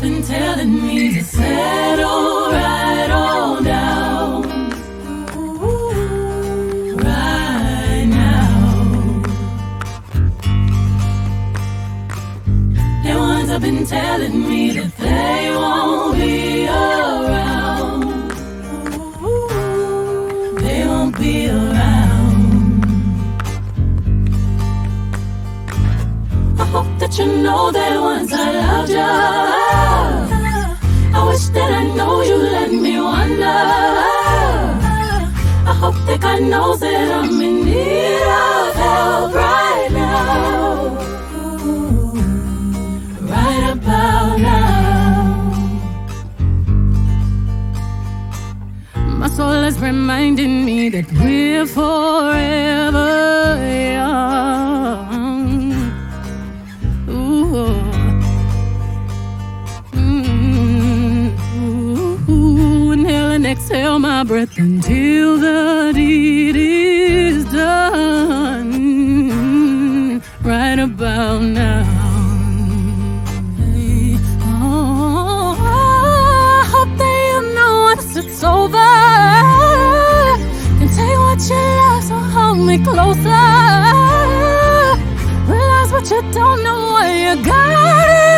been telling me to settle right on down. Right now. The ones have been telling me that they won't be around. They won't be around. I hope that you know that once I loved you. I wish that I know you let me wonder. I hope that God knows that I'm in need of help right now. Right about now. My soul is reminding me that we're forever young. Ooh. Inhale and exhale my breath until the deed is done. Right about now. Oh, I hope that you know once it's over. Can take what you love, so hold me closer. Realize what you don't know, what you got it.